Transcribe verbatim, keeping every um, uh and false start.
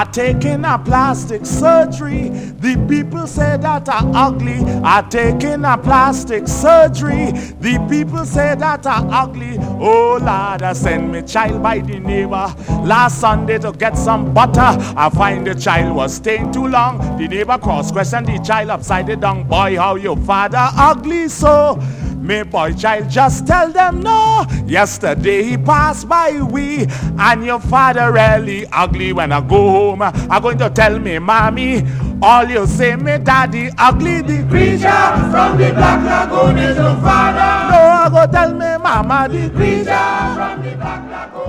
I taking a plastic surgery. The people say that I'm ugly. I taking a plastic surgery. The people say that I'm ugly. Oh Lord, I send me child by the neighbor last Sunday to get some butter. I find the child was staying too long. The neighbor cross questioned the child upside the down. Boy, how your father ugly so? Me boy child just tell them no. Yesterday he passed by we, and your father really ugly. When I go home, I'm going to tell me mommy, all you say me daddy ugly. The creature from the Black Lagoon is your father. No, I go tell me mama, the creature from the Black Lagoon.